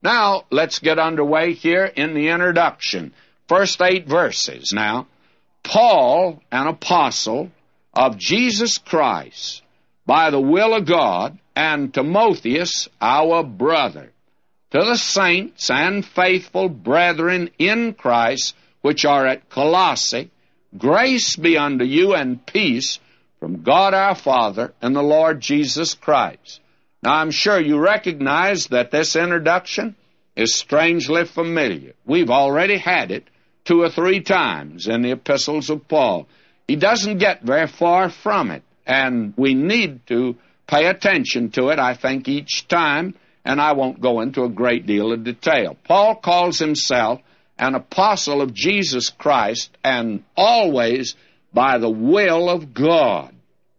Now, let's get underway here in the introduction. First 8 verses now. Paul, an apostle of Jesus Christ, by the will of God, and Timotheus, our brother, to the saints and faithful brethren in Christ, which are at Colossae, grace be unto you and peace from God our Father and the Lord Jesus Christ. Now, I'm sure you recognize that this introduction is strangely familiar. We've already had it 2 or 3 times in the epistles of Paul. He doesn't get very far from it, and we need to pay attention to it, I think, each time, and I won't go into a great deal of detail. Paul calls himself an apostle of Jesus Christ, and always by the will of God.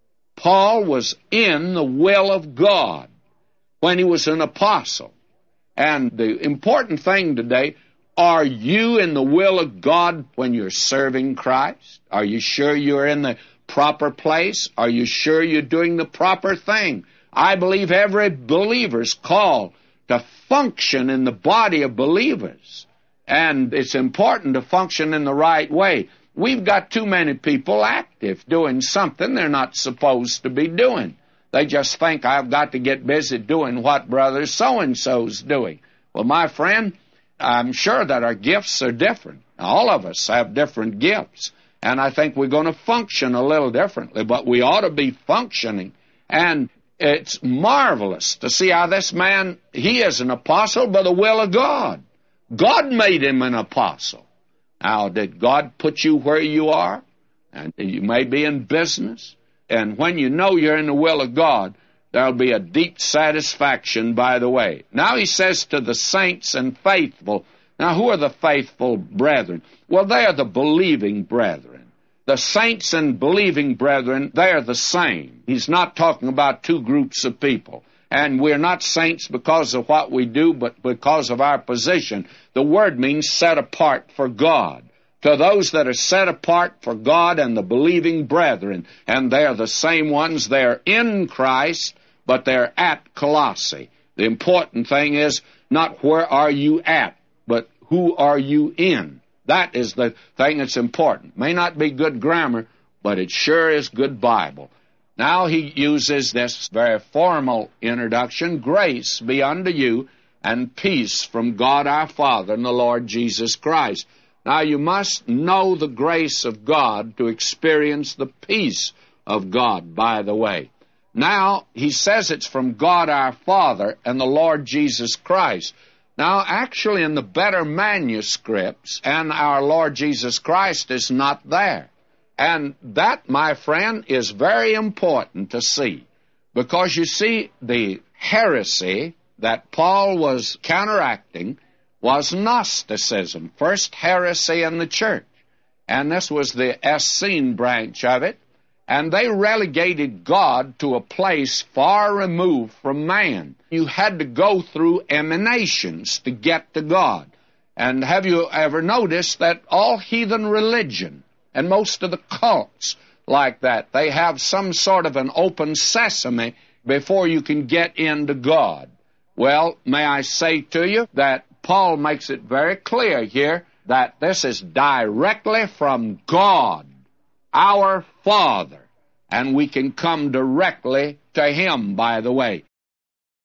Paul was in the will of God when he was an apostle. And the important thing today, are you in the will of God when you're serving Christ? Are you sure you're in the proper place? Are you sure you're doing the proper thing? I believe every believer's called to function in the body of believers. And it's important to function in the right way. We've got too many people active doing something they're not supposed to be doing. They just think, I've got to get busy doing what brother so-and-so's doing. Well, my friend, I'm sure that our gifts are different. All of us have different gifts. And I think we're going to function a little differently, but we ought to be functioning. And it's marvelous to see how this man, he is an apostle by the will of God. God made him an apostle. Now, did God put you where you are? And you may be in business. And when you know you're in the will of God, there'll be a deep satisfaction by the way. Now he says to the saints and faithful. Now, who are the faithful brethren? Well, they are the believing brethren. The saints and believing brethren, they are the same. He's not talking about 2 groups of people. And we're not saints because of what we do, but because of our position. The word means set apart for God. To those that are set apart for God and the believing brethren, and they're the same ones, they're in Christ, but they're at Colossae. The important thing is not where are you at, but who are you in. That is the thing that's important. May not be good grammar, but it sure is good Bible. Now he uses this very formal introduction, grace be unto you and peace from God our Father and the Lord Jesus Christ. Now you must know the grace of God to experience the peace of God, by the way. Now he says it's from God our Father and the Lord Jesus Christ. Now actually in the better manuscripts, and our Lord Jesus Christ is not there. And that, my friend, is very important to see. Because you see, the heresy that Paul was counteracting was Gnosticism, first heresy in the church. And this was the Essene branch of it. And they relegated God to a place far removed from man. You had to go through emanations to get to God. And have you ever noticed that all heathen religion, and most of the cults like that, they have some sort of an open sesame before you can get into God? Well, may I say to you that Paul makes it very clear here that this is directly from God, our Father, and we can come directly to Him, by the way.